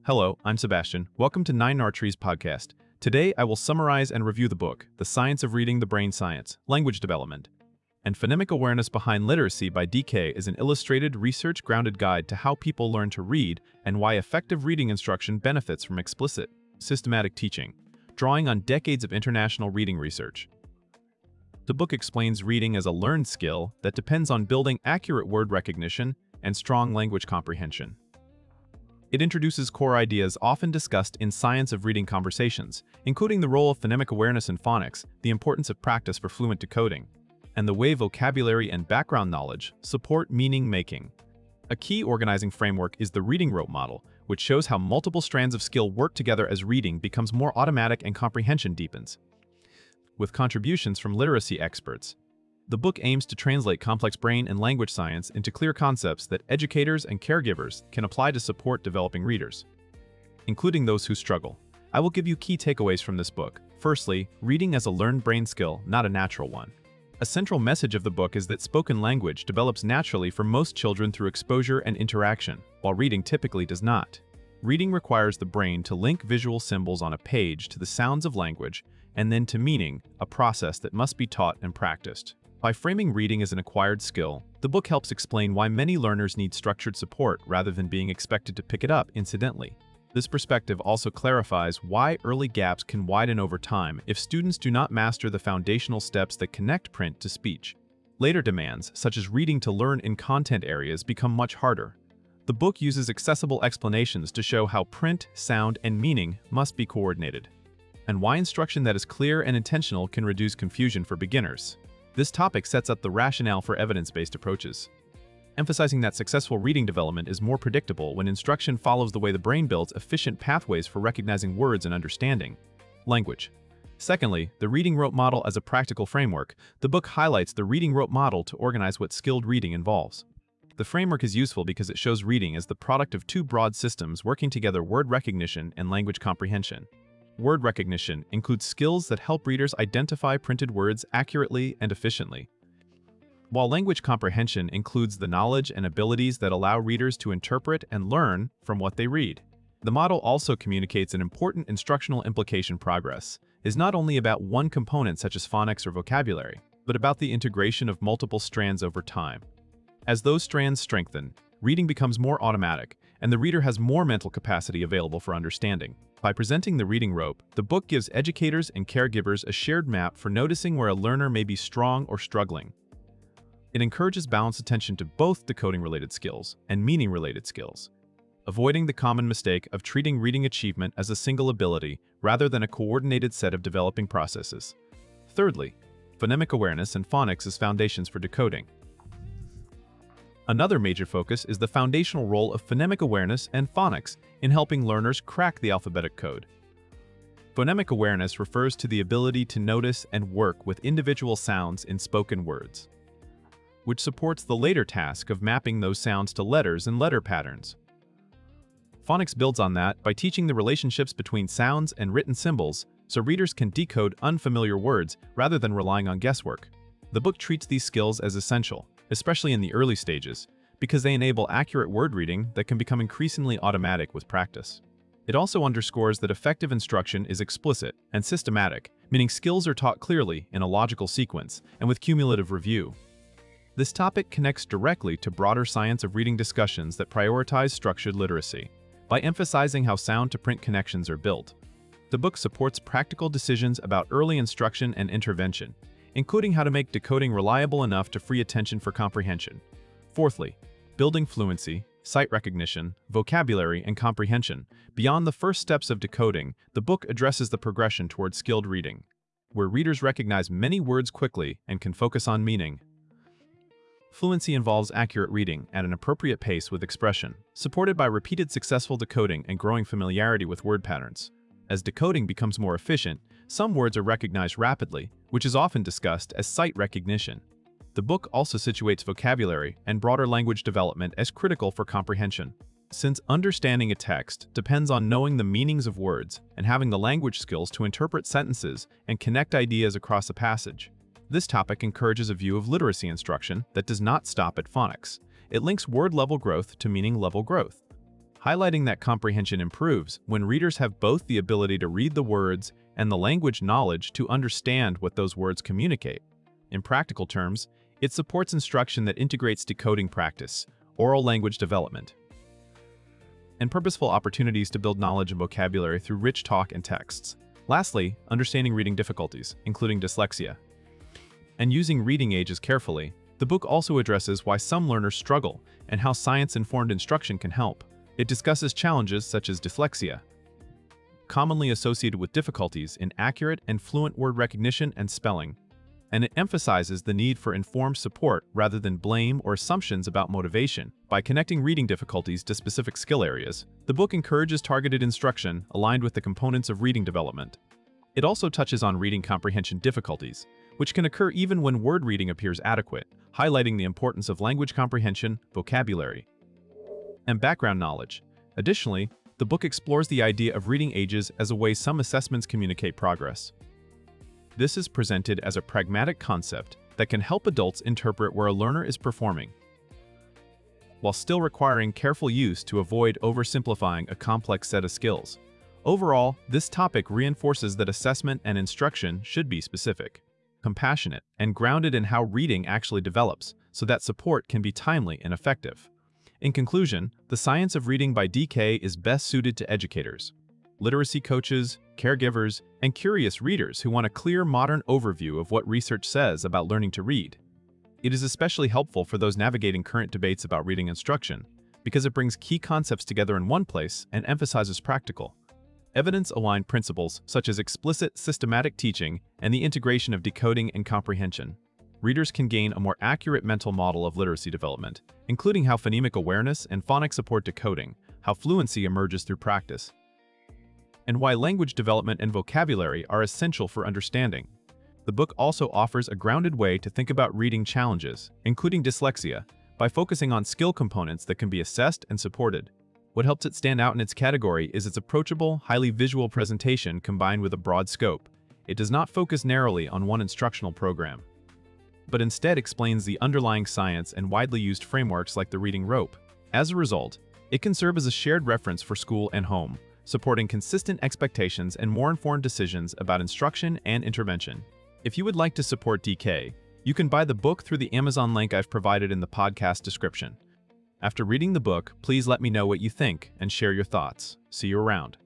Hello, I'm Sebastian. Welcome to 9R podcast. Today, I will summarize and review the book, The Science of Reading the Brain Science, Language Development, and Phonemic Awareness Behind Literacy by DK is an illustrated, research-grounded guide to how people learn to read and why effective reading instruction benefits from explicit, systematic teaching, drawing on decades of international reading research. The book explains reading as a learned skill that depends on building accurate word recognition and strong language comprehension. It introduces core ideas often discussed in science of reading conversations, including the role of phonemic awareness in phonics, the importance of practice for fluent decoding, and the way vocabulary and background knowledge support meaning-making. A key organizing framework is the reading rope model, which shows how multiple strands of skill work together as reading becomes more automatic and comprehension deepens. With contributions from literacy experts, the book aims to translate complex brain and language science into clear concepts that educators and caregivers can apply to support developing readers, including those who struggle. I will give you key takeaways from this book. Firstly, reading as a learned brain skill, not a natural one. A central message of the book is that spoken language develops naturally for most children through exposure and interaction, while reading typically does not. Reading requires the brain to link visual symbols on a page to the sounds of language and then to meaning, a process that must be taught and practiced. By framing reading as an acquired skill, the book helps explain why many learners need structured support rather than being expected to pick it up incidentally. This perspective also clarifies why early gaps can widen over time if students do not master the foundational steps that connect print to speech. Later demands, such as reading to learn in content areas, become much harder. The book uses accessible explanations to show how print, sound, and meaning must be coordinated, and why instruction that is clear and intentional can reduce confusion for beginners. This topic sets up the rationale for evidence-based approaches, emphasizing that successful reading development is more predictable when instruction follows the way the brain builds efficient pathways for recognizing words and understanding language. Secondly, the reading rope model as a practical framework. The book highlights the reading rope model to organize what skilled reading involves. The framework is useful because it shows reading as the product of two broad systems working together: word recognition and language comprehension. Word recognition includes skills that help readers identify printed words accurately and efficiently, while language comprehension includes the knowledge and abilities that allow readers to interpret and learn from what they read. The model also communicates an important instructional implication: progress is not only about one component such as phonics or vocabulary, but about the integration of multiple strands over time. As those strands strengthen, reading becomes more automatic, and the reader has more mental capacity available for understanding. By presenting the reading rope, the book gives educators and caregivers a shared map for noticing where a learner may be strong or struggling. It encourages balanced attention to both decoding-related skills and meaning-related skills, avoiding the common mistake of treating reading achievement as a single ability rather than a coordinated set of developing processes. Thirdly, phonemic awareness and phonics as foundations for decoding. Another major focus is the foundational role of phonemic awareness and phonics in helping learners crack the alphabetic code. Phonemic awareness refers to the ability to notice and work with individual sounds in spoken words, which supports the later task of mapping those sounds to letters and letter patterns. Phonics builds on that by teaching the relationships between sounds and written symbols so readers can decode unfamiliar words rather than relying on guesswork. The book treats these skills as essential, especially in the early stages, because they enable accurate word reading that can become increasingly automatic with practice. It also underscores that effective instruction is explicit and systematic, meaning skills are taught clearly in a logical sequence and with cumulative review. This topic connects directly to broader science of reading discussions that prioritize structured literacy. By emphasizing how sound-to-print connections are built, the book supports practical decisions about early instruction and intervention, including how to make decoding reliable enough to free attention for comprehension. Fourthly, building fluency, sight recognition, vocabulary, and comprehension. Beyond the first steps of decoding, the book addresses the progression toward skilled reading, where readers recognize many words quickly and can focus on meaning. Fluency involves accurate reading at an appropriate pace with expression, supported by repeated successful decoding and growing familiarity with word patterns. As decoding becomes more efficient, some words are recognized rapidly, which is often discussed as sight recognition. The book also situates vocabulary and broader language development as critical for comprehension. Since understanding a text depends on knowing the meanings of words and having the language skills to interpret sentences and connect ideas across a passage, this topic encourages a view of literacy instruction that does not stop at phonics. It links word-level growth to meaning-level growth, highlighting that comprehension improves when readers have both the ability to read the words and the language knowledge to understand what those words communicate. In practical terms, it supports instruction that integrates decoding practice, oral language development, and purposeful opportunities to build knowledge and vocabulary through rich talk and texts. Lastly, understanding reading difficulties, including dyslexia, and using reading ages carefully. The book also addresses why some learners struggle and how science-informed instruction can help. It discusses challenges such as dyslexia, commonly associated with difficulties in accurate and fluent word recognition and spelling, and it emphasizes the need for informed support rather than blame or assumptions about motivation. By connecting reading difficulties to specific skill areas, the book encourages targeted instruction aligned with the components of reading development. It also touches on reading comprehension difficulties, which can occur even when word reading appears adequate, highlighting the importance of language comprehension, vocabulary, and background knowledge. Additionally, the book explores the idea of reading ages as a way some assessments communicate progress. This is presented as a pragmatic concept that can help adults interpret where a learner is performing, while still requiring careful use to avoid oversimplifying a complex set of skills. Overall, this topic reinforces that assessment and instruction should be specific, compassionate, and grounded in how reading actually develops, so that support can be timely and effective. In conclusion, The Science of Reading by D.K. is best suited to educators, literacy coaches, caregivers, and curious readers who want a clear modern overview of what research says about learning to read. It is especially helpful for those navigating current debates about reading instruction, because it brings key concepts together in one place and emphasizes practical, evidence-aligned principles such as explicit, systematic teaching and the integration of decoding and comprehension. Readers can gain a more accurate mental model of literacy development, including how phonemic awareness and phonics support decoding, how fluency emerges through practice, and why language development and vocabulary are essential for understanding. The book also offers a grounded way to think about reading challenges, including dyslexia, by focusing on skill components that can be assessed and supported. What helps it stand out in its category is its approachable, highly visual presentation combined with a broad scope. It does not focus narrowly on one instructional program, but instead explains the underlying science and widely used frameworks like the reading rope. As a result, it can serve as a shared reference for school and home, supporting consistent expectations and more informed decisions about instruction and intervention. If you would like to support DK, you can buy the book through the Amazon link I've provided in the podcast description. After reading the book, please let me know what you think and share your thoughts. See you around.